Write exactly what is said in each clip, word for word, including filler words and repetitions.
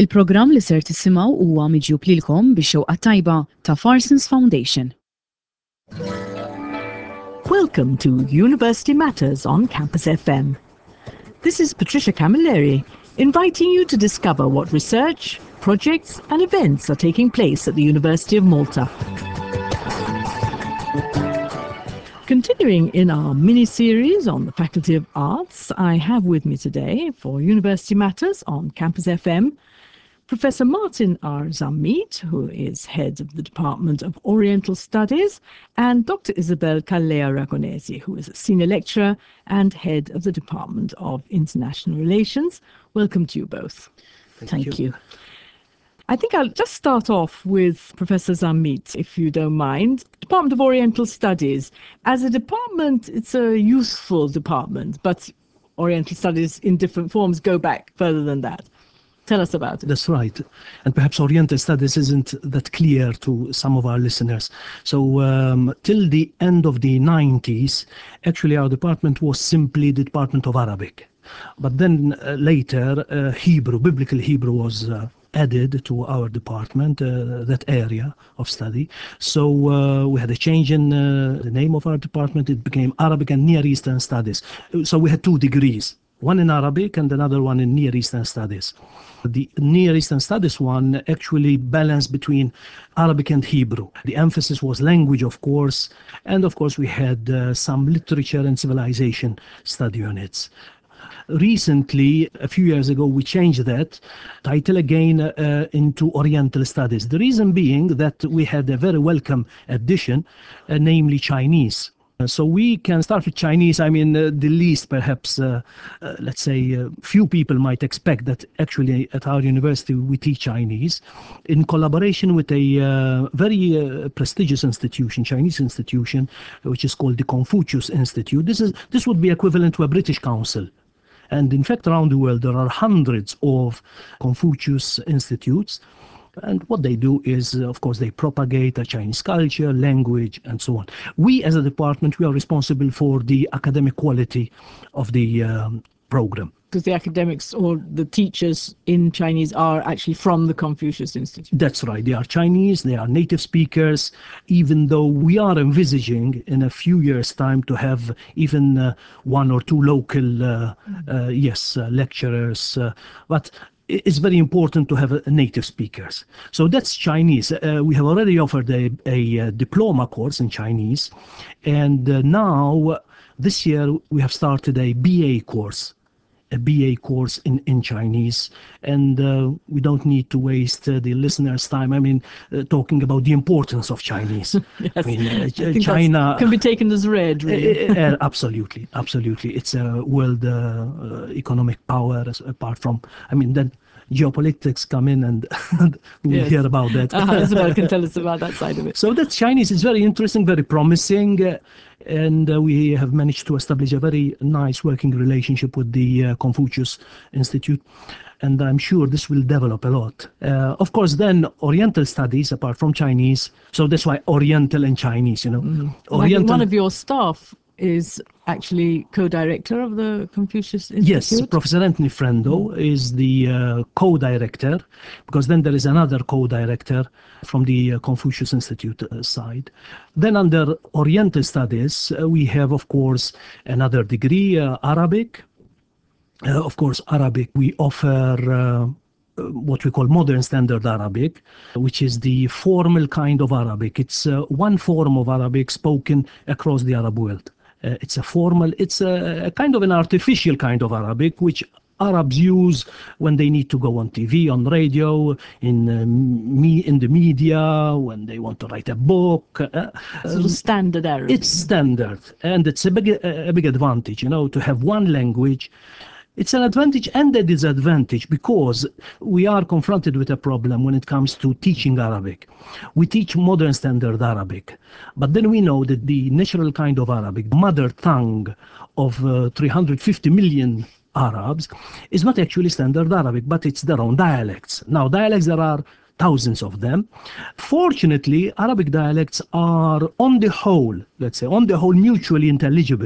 Il-programm li ser tisimgħu huwa miġjub lilkom bix-xewqa tajba ta' Farsons Foundation. Welcome to University Matters on Campus F M. This is Patricia Camilleri, inviting you to discover what research, projects and events are taking place at the University of Malta. Continuing in our mini-series on the Faculty of Arts, I have with me today for University Matters on Campus F M, Professor Martin R. Zammit, who is head of the Department of Oriental Studies, and Doctor Isabel Calleja-Ragonesi, who is a senior lecturer and head of the Department of International Relations. Welcome to you both. Thank, Thank you. you. I think I'll just start off with Professor Zammit, if you don't mind. Department of Oriental Studies. As a department, it's a useful department, but Oriental Studies in different forms go back further than that. Tell us about it. That's right. And perhaps Oriental Studies isn't that clear to some of our listeners. So um, till the end of the nineties, actually our department was simply the Department of Arabic. But then uh, later, uh, Hebrew, Biblical Hebrew was uh, added to our department, uh, that area of study. So uh, we had a change in uh, the name of our department. It became Arabic and Near Eastern Studies. So we had two degrees, one in Arabic and another one in Near Eastern Studies. The Near Eastern Studies one actually balanced between Arabic and Hebrew. The emphasis was language, of course, and of course we had uh, some literature and civilization study units. Recently, a few years ago, we changed that title again uh, into Oriental Studies. The reason being that we had a very welcome addition, uh, namely Chinese. So we can start with Chinese. I mean, uh, the least perhaps, uh, uh, let's say, uh, few people might expect that actually at our university we teach Chinese in collaboration with a uh, very uh, prestigious institution, Chinese institution, which is called the Confucius Institute. This is this would be equivalent to a British council. And in fact, around the world, there are hundreds of Confucius institutes. And what they do is, of course, they propagate a Chinese culture, language, and so on. We, as a department, we are responsible for the academic quality of the um, program. Because the academics or the teachers in Chinese are actually from the Confucius Institute. That's right. They are Chinese, they are native speakers, even though we are envisaging in a few years' time to have even uh, one or two local, uh, uh, yes, uh, lecturers. Uh, but it's very important to have uh, native speakers. So that's Chinese. Uh, we have already offered a, a, a diploma course in Chinese. And uh, now, this year, we have started a B A course. A B A course in, in Chinese, and uh, we don't need to waste uh, the listeners' time. I mean, uh, talking about the importance of Chinese. Yes, I mean, uh, I think China can be taken as read, really. uh, uh, absolutely, absolutely. It's a world uh, uh, economic power. As, apart from, I mean, then geopolitics come in, and we Yes. hear about that. Uh-huh, Isabel can tell us about that side of it. So that Chinese is very interesting, very promising. Uh, And uh, we have managed to establish a very nice working relationship with the uh, Confucius Institute. And I'm sure this will develop a lot. Uh, of course, then Oriental studies, apart from Chinese, so that's why Oriental and Chinese, you know. Mm. Oriental, I think one of your staff is actually co-director of the Confucius Institute. Yes, Professor Anthony Frendo mm. is the uh, co-director, because then there is another co-director from the uh, Confucius Institute uh, side. Then under Oriental Studies, uh, we have, of course, another degree, uh, Arabic. Uh, of course, Arabic, we offer uh, what we call modern standard Arabic, which is the formal kind of Arabic. It's uh, one form of Arabic spoken across the Arab world. Uh, it's a formal, it's a, a kind of an artificial kind of Arabic, which Arabs use when they need to go on T V, on radio, in uh, me, in the media, when they want to write a book. Uh, sort of standard Arabic. It's standard, and it's a big, a big advantage, you know, to have one language. It's an advantage and a disadvantage, because we are confronted with a problem when it comes to teaching Arabic. We teach modern standard Arabic, but then we know that the natural kind of Arabic, mother tongue of uh, three hundred fifty million Arabs, is not actually standard Arabic, but it's their own dialects. Now, dialects, there are thousands of them. Fortunately, Arabic dialects are on the whole, let's say, on the whole, mutually intelligible.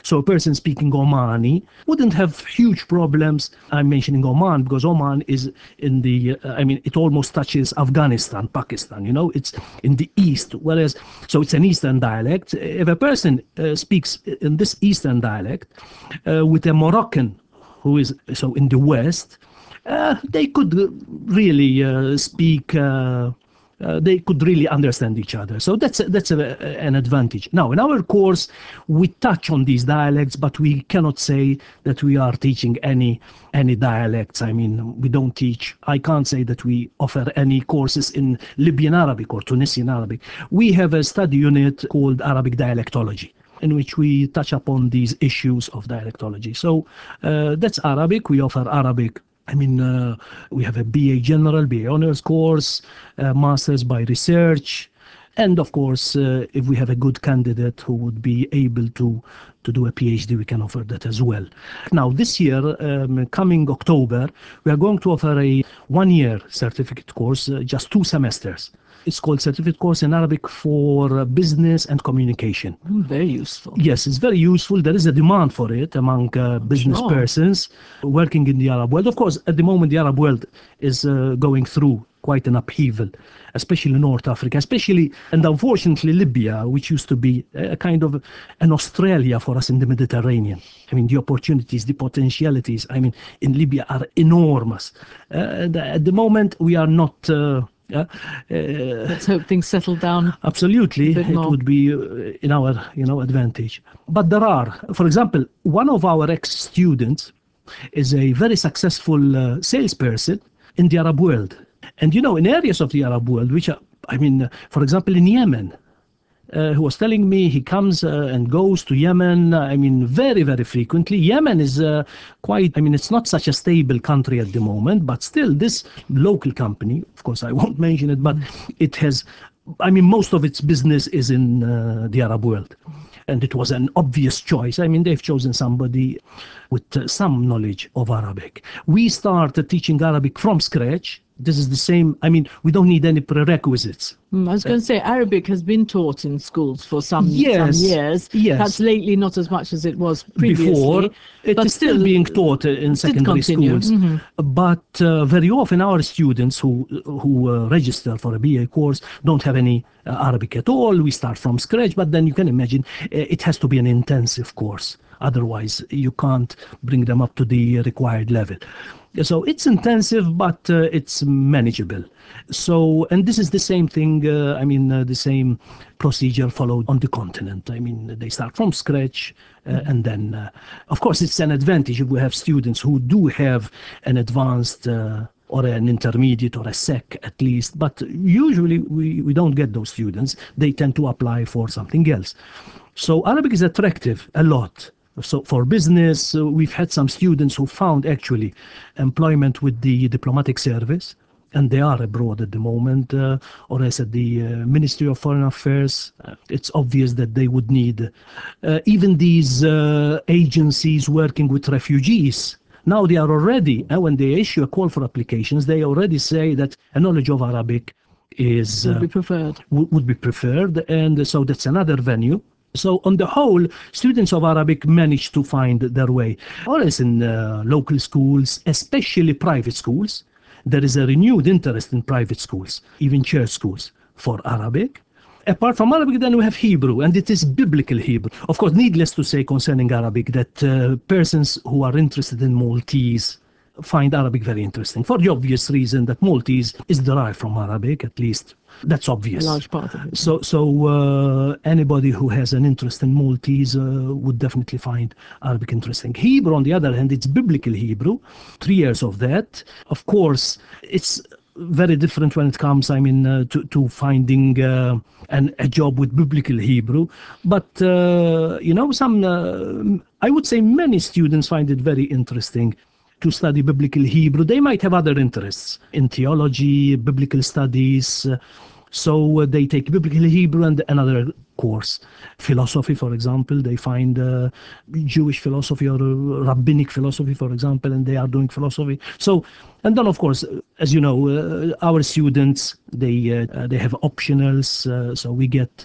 So a person speaking Omani wouldn't have huge problems. I'm mentioning Oman because Oman is in the, uh, I mean, it almost touches Afghanistan, Pakistan, you know, it's in the east. Whereas, so it's an Eastern dialect. If a person uh, speaks in this Eastern dialect uh, with a Moroccan who is so in the west, uh, they could really uh, speak. Uh, uh, they could really understand each other. So that's a, that's a, an advantage. Now, in our course, we touch on these dialects, but we cannot say that we are teaching any any dialects. I mean, we don't teach. I can't say that we offer any courses in Libyan Arabic or Tunisian Arabic. We have a study unit called Arabic Dialectology, in which we touch upon these issues of dialectology. So uh, that's Arabic. We offer Arabic. I mean, uh, we have a B A General, B A Honors course, uh, Masters by Research, and of course, uh, if we have a good candidate who would be able to, to do a PhD, we can offer that as well. Now, this year, um, coming October, we are going to offer a one-year certificate course, uh, just two semesters. It's called Certificate Course in Arabic for uh, Business and Communication. Mm, very useful. Yes, it's very useful. There is a demand for it among uh, business Sure. persons working in the Arab world. Of course, at the moment, the Arab world is uh, going through quite an upheaval, especially North Africa, especially, and unfortunately, Libya, which used to be a kind of an Australia for us in the Mediterranean. I mean, the opportunities, the potentialities, I mean, in Libya are enormous. Uh, the- at the moment, we are not... Uh, uh, uh, Let's hope things settle down. Absolutely, A bit it more. would be uh, in our, you know, advantage. But there are, for example, one of our ex-students is a very successful uh, salesperson in the Arab world. And, you know, in areas of the Arab world, which are, I mean, uh, for example, in Yemen, uh, who was telling me he comes uh, and goes to Yemen, uh, I mean, very, very frequently. Yemen is uh, quite, I mean, it's not such a stable country at the moment, but still this local company, of course, I won't mention it, but it has, I mean, most of its business is in uh, the Arab world. And it was an obvious choice. I mean, they've chosen somebody with uh, some knowledge of Arabic. We started teaching Arabic from scratch. This is the same, I mean, we don't need any prerequisites. Mm, I was going to say Arabic has been taught in schools for some, Yes, some years. yes. Perhaps lately not as much as it was previously. Before, it but is still being taught uh, in did secondary continue. schools. Mhm. But uh, very often our students who who uh, register for a B A course don't have any uh, Arabic at all. We start from scratch, but then you can imagine uh, it has to be an intensive course. Otherwise, you can't bring them up to the required level. So it's intensive, but uh, it's manageable. So, and this is the same thing, uh, I mean, uh, the same procedure followed on the continent. I mean, they start from scratch, uh, and then, uh, of course, it's an advantage if we have students who do have an advanced uh, or an intermediate or a sec at least, but usually we, we don't get those students. They tend to apply for something else. So Arabic is attractive a lot. So for business, uh, we've had some students who found actually employment with the diplomatic service, and they are abroad at the moment, uh, or as at the uh, Ministry of Foreign Affairs. Uh, it's obvious that they would need uh, even these uh, agencies working with refugees. Now they are already, uh, when they issue a call for applications, they already say that a knowledge of Arabic is Would uh, be preferred. w- would be preferred, and so that's another venue. So on the whole, students of Arabic manage to find their way. Whereas in uh, local schools, especially private schools, there is a renewed interest in private schools, even church schools, for Arabic. Apart from Arabic, then we have Hebrew, and it is biblical Hebrew. Of course, needless to say concerning Arabic, that uh, persons who are interested in Maltese find Arabic very interesting, for the obvious reason that Maltese is derived from Arabic, at least that's obvious. A large part of it. So, so uh, anybody who has an interest in Maltese uh, would definitely find Arabic interesting. Hebrew, on the other hand, it's biblical Hebrew, three years of that. Of course, it's very different when it comes, I mean, uh, to, to finding uh, an, a job with biblical Hebrew. But, uh, you know, some, uh, I would say many students find it very interesting to study biblical Hebrew. They might have other interests in theology, biblical studies. uh, So uh, they take biblical Hebrew and another course. Philosophy, for example, they find uh, Jewish philosophy or uh, rabbinic philosophy, for example, and they are doing philosophy. So, and then of course, uh, as you know, uh, our students, they uh, uh, they have optionals. Uh, so we get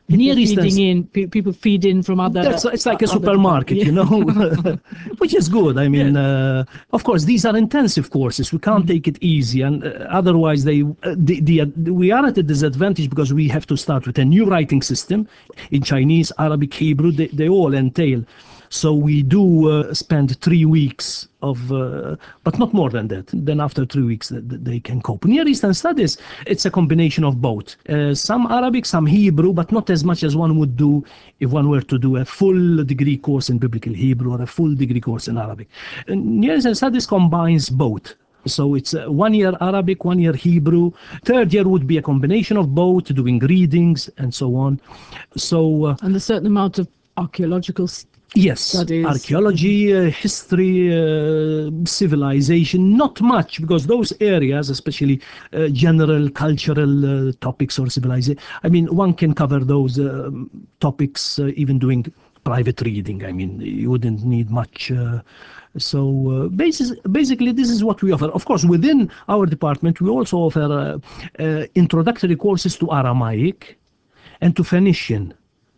Near People Eastern, feeding in, pe- people feed in from other. that's, it's like a other supermarket, you departments. know, which is good. I mean, uh, of course, these are intensive courses. We can't take it easy, and uh, otherwise, they uh, the, the, uh, we are at a disadvantage because we have to start with a new writing system in Chinese, Arabic, Hebrew. They, they all entail. So we do uh, spend three weeks of, uh, but not more than that. Then after three weeks, th- th- they can cope. Near Eastern Studies, it's a combination of both. Uh, some Arabic, some Hebrew, but not as much as one would do if one were to do a full degree course in Biblical Hebrew or a full degree course in Arabic. And Near Eastern Studies combines both. So it's uh, one year Arabic, one year Hebrew. Third year would be a combination of both, doing readings and so on. So uh, And a certain amount of archaeological s- yes, studies. archaeology, uh, history, uh, civilization, not much, because those areas, especially uh, general cultural uh, topics or civilization, I mean, one can cover those uh, topics uh, even doing private reading. I mean, you wouldn't need much. Uh, so uh, basis, basically, this is what we offer. Of course, within our department, we also offer uh, uh, introductory courses to Aramaic and to Phoenician.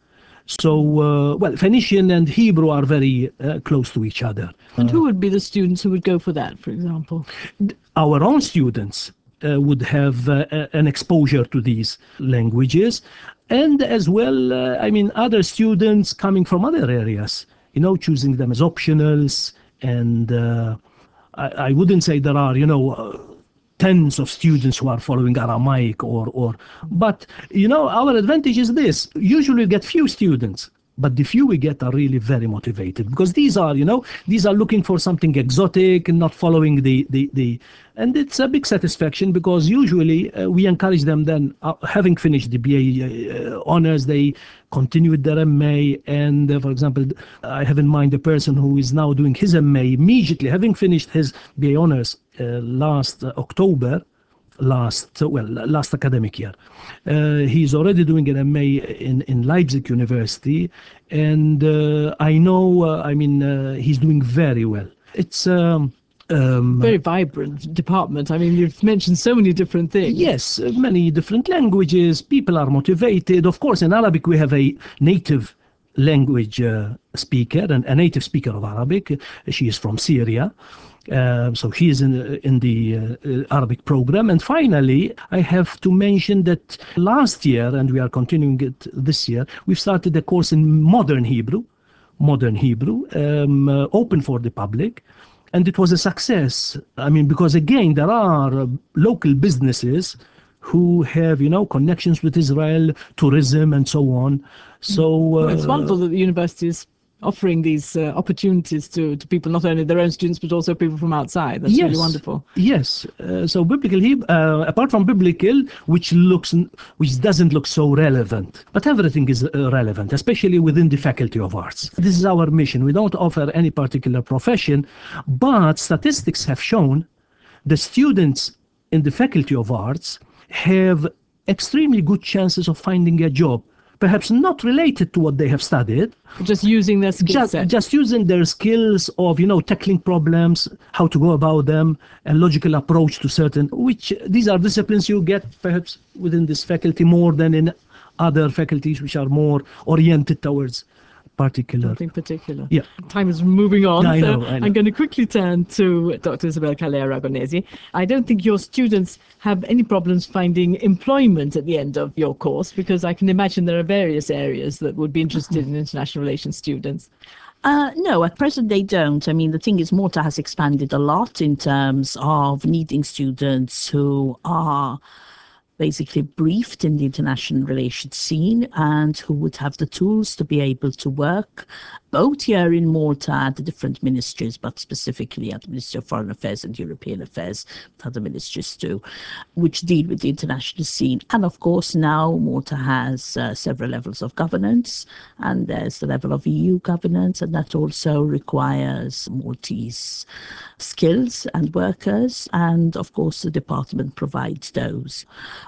So, uh, well, Phoenician and Hebrew are very uh, close to each other. And who would be the students who would go for that, for example? Our own students uh, would have uh, a- an exposure to these languages, and as well, uh, I mean, other students coming from other areas, you know, choosing them as optionals. And uh, I, I wouldn't say there are, you know, uh, tens of students who are following Aramaic or, or, but, you know, our advantage is this. Usually we get few students, but the few we get are really very motivated, because these are, you know, these are looking for something exotic and not following the, the, the and it's a big satisfaction, because usually uh, we encourage them then, uh, having finished the B A uh, honors, they continue with their M A. And uh, for example, I have in mind a person who is now doing his M A immediately, having finished his B A honors uh, last uh, October, last well last academic year. Uh, he's already doing an M A in, in Leipzig University, and uh, I know, uh, I mean, uh, he's doing very well. It's um, um, Very vibrant department. I mean, you've mentioned so many different things. yes, uh, many different languages. People are motivated. Of course, in Arabic we have a native language uh, speaker, and a native speaker of Arabic. She is from Syria. Uh, so she is in, in the uh, Arabic program. And finally, I have to mention that last year, and we are continuing it this year, we've started a course in modern Hebrew, modern Hebrew, um, uh, open for the public. And it was a success. I mean, because again, there are uh, local businesses who have, you know, connections with Israel, tourism, and so on. So uh, Well, it's wonderful that the university is offering these uh, opportunities to, to people, not only their own students, but also people from outside. That's yes, really wonderful. Yes. Uh, so biblical Hebrew, uh, apart from biblical, which looks, which doesn't look so relevant, but everything is uh, relevant, especially within the Faculty of Arts. This is our mission. We don't offer any particular profession, but statistics have shown the students in the Faculty of Arts have extremely good chances of finding a job, perhaps not related to what they have studied, Just using their skill just, set. just using their skills of, you know, tackling problems, how to go about them, a logical approach to certain, which these are disciplines you get perhaps within this faculty more than in other faculties which are more oriented towards particular. Something particular. Yeah. Time is moving on, Yeah, I so know, I know. I'm going to quickly turn to Doctor Isabel Calleja Aragonesi. I don't think your students have any problems finding employment at the end of your course, because I can imagine there are various areas that would be interested in international relations students. Uh, no, at present they don't. I mean, the thing is, Malta has expanded a lot in terms of needing students who are basically briefed in the international relations scene and who would have the tools to be able to work both here in Malta at the different ministries, but specifically at the Ministry of Foreign Affairs and European Affairs, but other ministries too, which deal with the international scene. And of course, now Malta has uh, several levels of governance, and there's the level of E U governance, and that also requires Maltese skills and workers. And of course, the department provides those.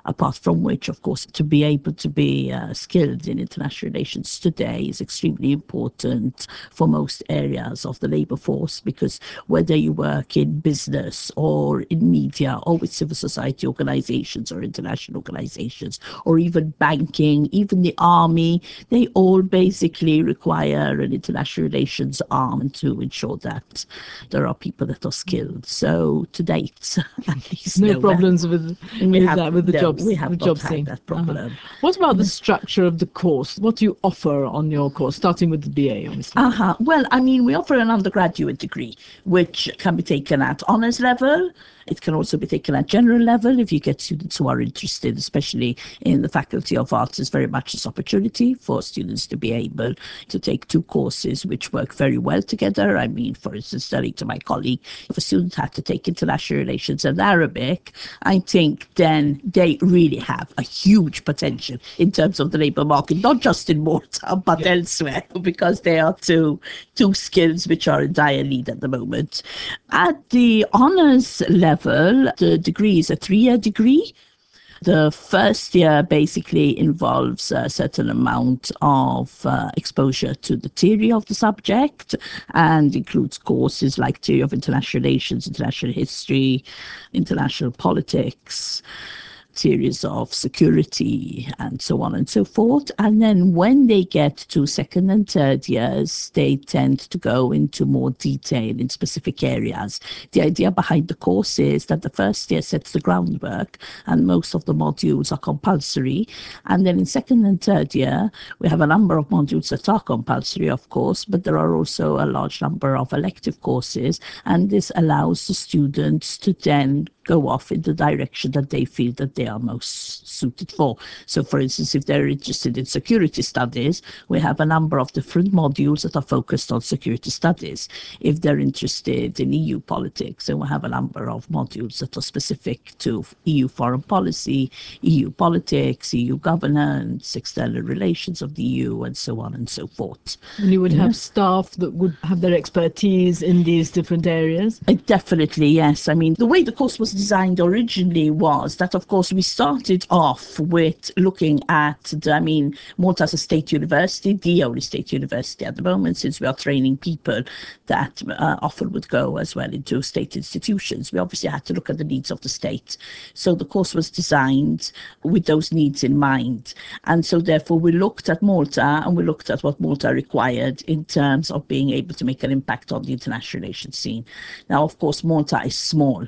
apart from which, of course, to be able to be uh, skilled in international relations today is extremely important for most areas of the labor force, because whether you work in business or in media or with civil society organizations or international organizations or even banking, even the army, they all basically require an international relations arm to ensure that there are people that are skilled. So to date, at least No no, problems with, we with have, that, with the no, jobs, we have the not job had scene. that problem. Uh-huh. What about the structure of the course? What do you offer on your course, starting with the B A, obviously? Uh-huh. Well, I mean, we offer an undergraduate degree, which can be taken at honours level. It can also be taken at general level if you get students who are interested, especially in the Faculty of Arts. There's very much this opportunity for students to be able to take two courses which work very well together. I mean, for instance, telling to my colleague, if a student had to take international relations and Arabic, I think then they really have a huge potential in terms of the labour market, not just in Malta, but yeah. elsewhere, because they are two, two skills which are in dire need at the moment. At the honours level, the degree is a three-year degree. The first year basically involves a certain amount of uh, exposure to the theory of the subject and includes courses like theory of international relations, international history, international politics, theories of security, and so on and so forth. And then when they get to second and third years, they tend to go into more detail in specific areas. The idea behind the course is that the first year sets the groundwork and most of the modules are compulsory. And then in second and third year, we have a number of modules that are compulsory, of course, but there are also a large number of elective courses. And this allows the students to then go off in the direction that they feel that they are most suited for. So, for instance, if they're interested in security studies, we have a number of different modules that are focused on security studies. If they're interested in E U politics, then we have a number of modules that are specific to E U foreign policy, E U politics, E U governance, external relations of the E U, and so on and so forth. And you would Yeah. have staff that would have their expertise in these different areas? Uh, Definitely, yes. I mean, the way the course was designed originally was that, of course, we started off with looking at, the, I mean, Malta as a state university, the only state university at the moment, since we are training people that uh, often would go as well into state institutions. We obviously had to look at the needs of the state. So the course was designed with those needs in mind. And so therefore we looked at Malta and we looked at what Malta required in terms of being able to make an impact on the international relations scene. Now, of course, Malta is small,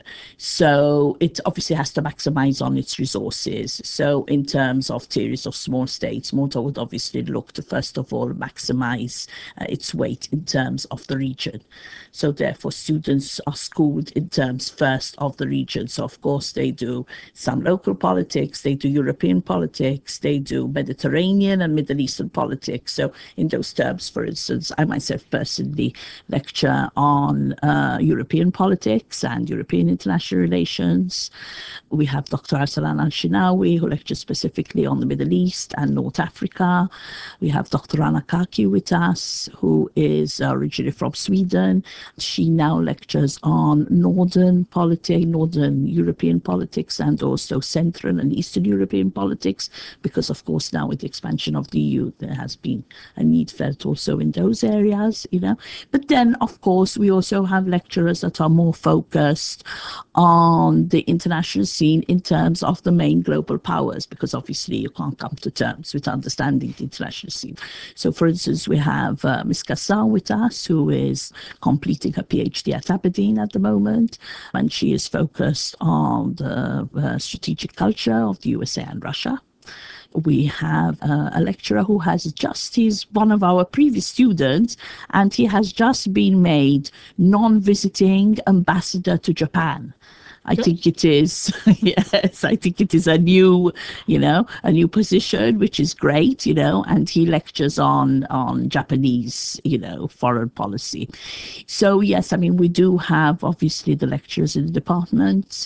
so it obviously has to maximize on its resources. So in terms of theories of small states, Malta would obviously look to, first of all, maximize uh, its weight in terms of the region. So therefore, students are schooled in terms first of the region. So, of course, they do some local politics, they do European politics, they do Mediterranean and Middle Eastern politics. So in those terms, for instance, I myself personally lecture on uh, European politics and European international relations. We have Doctor Arsalan Al-Shinawi, who lectures specifically on the Middle East and North Africa. We have Doctor Anna Kaki with us, who is originally from Sweden. She now lectures on Northern politics, Northern European politics, and also Central and Eastern European politics, because, of course, now with the expansion of the E U, there has been a need felt also in those areas, you know. But then, of course, we also have lecturers that are more focused on the international scene in terms of the main global powers, because obviously you can't come to terms with understanding the international scene. So, for instance, we have uh, Miz Kassan with us, who is completing her PhD at Aberdeen at the moment, and she is focused on the uh, strategic culture of the U S A and Russia. We have uh, a lecturer who has just, he's one of our previous students, and he has just been made non-visiting ambassador to Japan. I think it is, yes, I think it is a new, you know, a new position, which is great, you know, and he lectures on, on Japanese, you know, foreign policy. So, yes, I mean, we do have, obviously, the lecturers in the department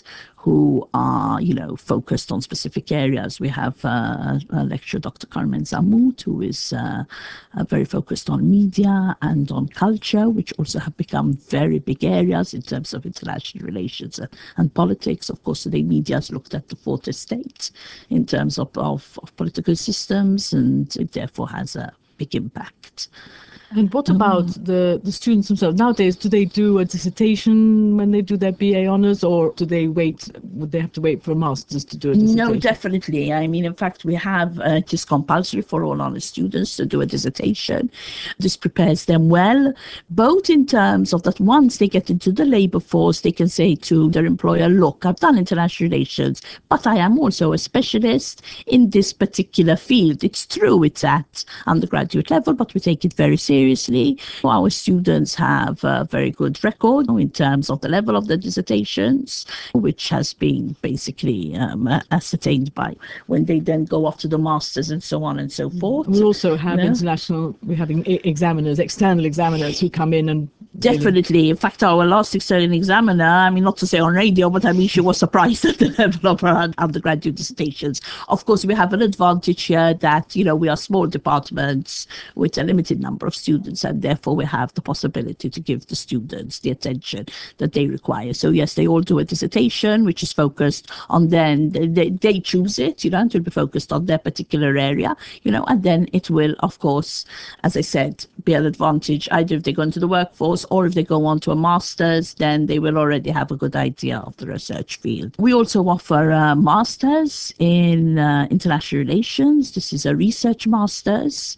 who are, you know, focused on specific areas. We have uh, a lecturer, Doctor Carmen Zammut, who is uh, uh, very focused on media and on culture, which also have become very big areas in terms of international relations and, and politics. Of course, today media has looked at the fourth estate in terms of, of, of political systems, and it therefore has a big impact. And what about the, the students themselves? Nowadays, do they do a dissertation when they do their B A honours, or do they wait, would they have to wait for a master's to do a dissertation? No, definitely. I mean, in fact, we have, uh, it is compulsory for all honours students to do a dissertation. This prepares them well, both in terms of that once they get into the labour force, they can say to their employer, look, I've done international relations, but I am also a specialist in this particular field. It's true, it's at undergraduate level, but we take it very seriously. Seriously, our students have a very good record in terms of the level of the dissertations, which has been basically um, ascertained by when they then go off to the masters and so on and so forth. We also have Yeah. international, we're having examiners, external examiners who come in and Definitely. Really. In fact, our last external examiner, I mean, not to say on radio, but I mean, she was surprised at the level of her undergraduate dissertations. Of course, we have an advantage here that, you know, we are small departments with a limited number of students, and therefore we have the possibility to give the students the attention that they require. So, yes, they all do a dissertation, which is focused on then, they, they choose it, you know, it will be focused on their particular area, you know, and then it will, of course, as I said, be an advantage either if they go into the workforce or if they go on to a master's, then they will already have a good idea of the research field. We also offer a master's in uh, international relations. This is a research master's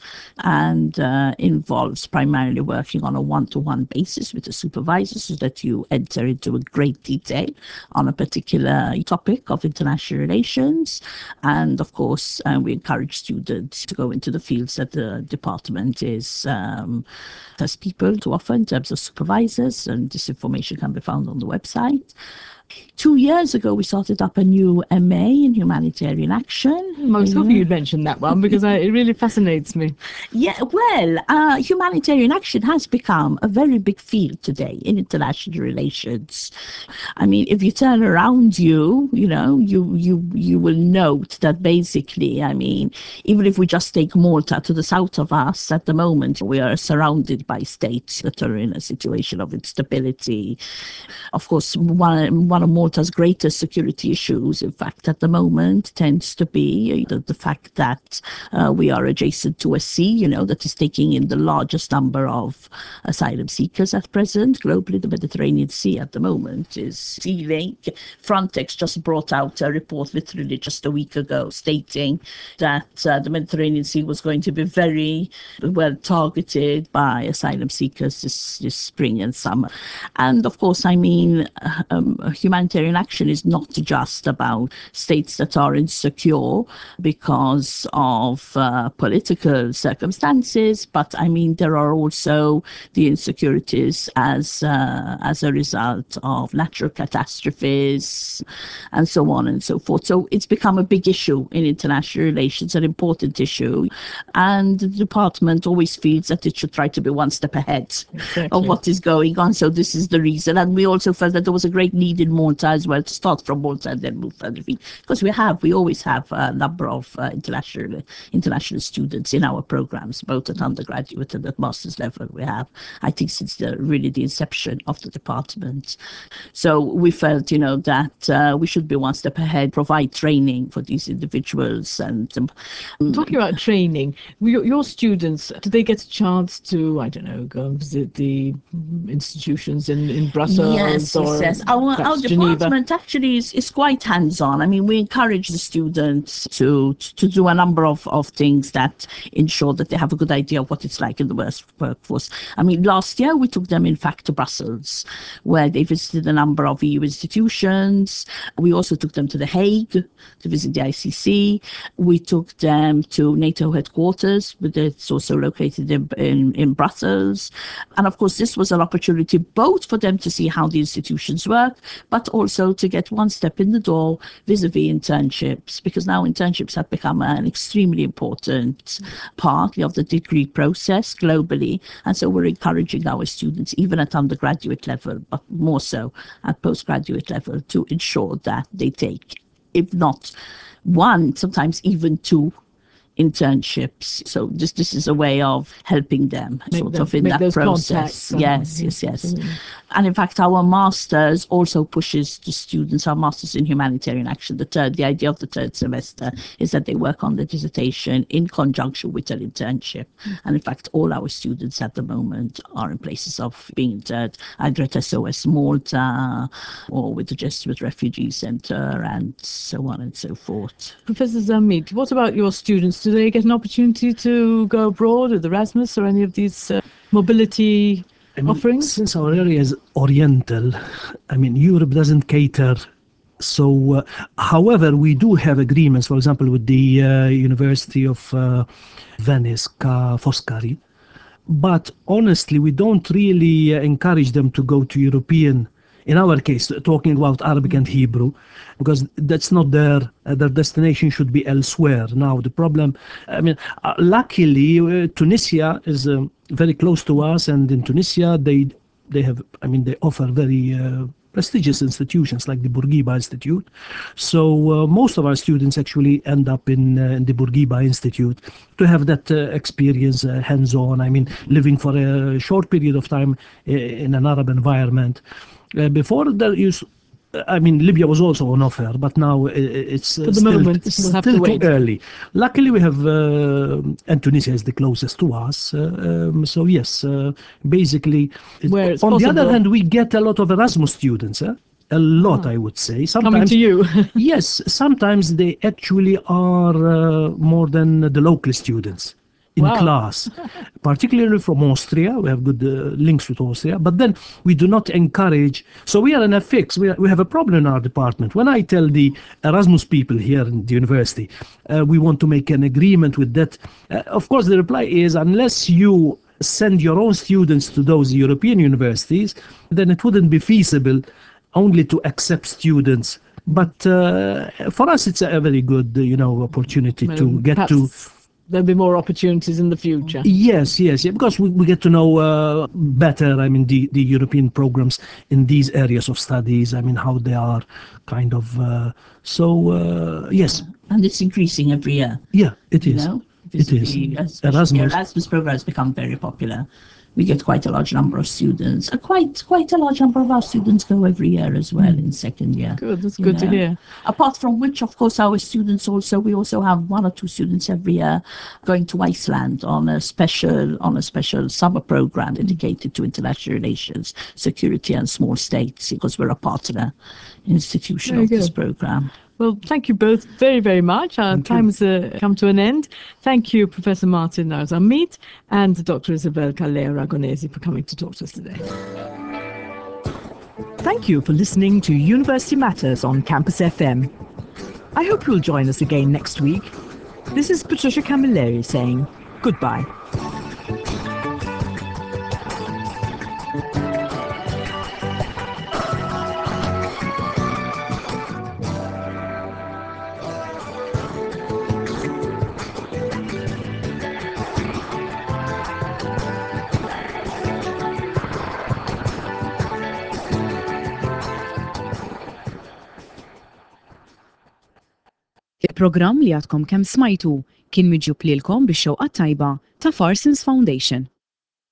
and uh, involves primarily working on a one-to-one basis with a supervisor so that you enter into a great detail on a particular topic of international relations. And of course, uh, we encourage students to go into the fields that the department is um, has people to offer in terms of supervisors, and this information can be found on the website. Two years ago, we started up a new M A in Humanitarian Action. I was hoping you'd mention that one because I, it really fascinates me. Yeah, well, uh, humanitarian action has become a very big field today in international relations. I mean, if you turn around you, you know, you, you, you will note that basically, I mean, even if we just take Malta to the south of us at the moment, we are surrounded by states that are in a situation of instability. Of course, one, one of Malta's greatest security issues, in fact, at the moment, tends to be the, the fact that uh, we are adjacent to a sea, you know, that is taking in the largest number of asylum seekers at present. Globally, the Mediterranean Sea at the moment is seething. Frontex just brought out a report literally just a week ago stating that uh, the Mediterranean Sea was going to be very well targeted by asylum seekers this, this spring and summer. And of course, I mean, um, humanitarian action is not just about states that are insecure because of uh, political circumstances, but I mean, there are also the insecurities as uh, as a result of natural catastrophes and so on and so forth. So it's become a big issue in international relations, an important issue, and the department always feels that it should try to be one step ahead Exactly. of what is going on. So this is the reason, and we also felt that there was a great need in Malta as well to start from Malta and then move further, because we have we always have a number of uh, international international students in our programs, both at undergraduate and at master's level. We have, I think, since the really the inception of the department. So we felt, you know, that uh, we should be one step ahead, provide training for these individuals. And um, Talking about training, your, your students, do they get a chance to, I don't know, go and visit the institutions in, in Brussels yes, or yes, yes. Our, our perhaps Geneva? department actually is, is quite hands-on. I mean, we encourage the students to to do a number of, of things that ensure that they have a good idea of what it's like in the workforce. I mean, last year we took them, in fact, to Brussels, where they visited a number of E U institutions. We also took them to The Hague to visit the I C C. We took them to NATO headquarters, but it's also located in, in, in Brussels. And of course, this was an opportunity both for them to see how the institutions work, but also to get one step in the door vis-a-vis internships, because now internships have become an extremely important part of the degree process globally. And so we're encouraging our students, even at undergraduate level, but more so at postgraduate level, to ensure that they take, if not one, sometimes even two internships. So this this is a way of helping them Make sort them- of in make that those process. contacts, uh, Yes, yes, yes, yes. absolutely. And in fact, our masters also pushes the students, our masters in humanitarian action. The third, the idea of the third semester is that they work on the dissertation in conjunction with an internship. And in fact, all our students at the moment are in places of being interned, either at S O S Malta or with the Jesuit Refugee Center and so on and so forth. Professor Zamit, what about your students? Do they get an opportunity to go abroad with Erasmus or any of these uh, mobility I mean, offerings? since our area is oriental, I mean, Europe doesn't cater. So, uh, however, we do have agreements, for example, with the uh, University of uh, Venice, Ca' Foscari. But honestly, we don't really uh, encourage them to go to European, in our case, talking about Arabic and Hebrew, because that's not their, uh, their destination should be elsewhere. Now, the problem, I mean, uh, luckily, uh, Tunisia is um, very close to us, and in Tunisia, they, they have, I mean, they offer very uh, prestigious institutions like the Bourguiba Institute. So uh, most of our students actually end up in, uh, in the Bourguiba Institute to have that uh, experience uh, hands-on. I mean, living for a short period of time uh, in an Arab environment. Uh, before there is, I mean, Libya was also on offer, but now uh, it's uh, For the still, moment, it's we'll have to still too wait. early. Luckily, we have, uh, and Tunisia is the closest to us. Uh, um, so yes, uh, basically, it- Where it's on the other possible. hand, we get a lot of Erasmus students. Eh? A lot, Ah. I would say. Coming Sometimes, to you. yes, sometimes they actually are uh, more than the local students in Wow. class, particularly from Austria. We have good uh, links with Austria, but then we do not encourage. So we are in a fix. We, are, we have a problem in our department. When I tell the Erasmus people here in the university, uh, we want to make an agreement with that, uh, of course, the reply is unless you send your own students to those European universities, then it wouldn't be feasible only to accept students. But uh, for us, it's a very good, uh, you know, opportunity Well, to get perhaps to. there'll be more opportunities in the future. Yes, yes, yeah, because we, we get to know uh, better, I mean, the, the European programs in these areas of studies, I mean, how they are kind of. Uh, so, uh, yes, And it's increasing every year. yeah, it You is. know, It is. vis-a-vis, especially Erasmus. Erasmus program has become very popular. We get quite a large number of students. Uh, quite quite a large number of our students go every year as well in second year. Good, that's you good to know. hear. Apart from which, of course, our students also we also have one or two students every year going to Iceland on a special on a special summer program dedicated to international relations, security, and small states, because we're a partner institution Very of this good. program. Well, thank you both very, very much. Our Thank you. time's uh, come to an end. Thank you, Professor Martin Arzamit and Doctor Isabel Callejo Aragonesi, for coming to talk to us today. Thank you for listening to University Matters on Campus F M. I hope you'll join us again next week. This is Patricia Camilleri saying goodbye. Il-programm li għadkom kemm smajtu kien miġjub lilkom bix-xewqa tajba ta' Farsons Foundation.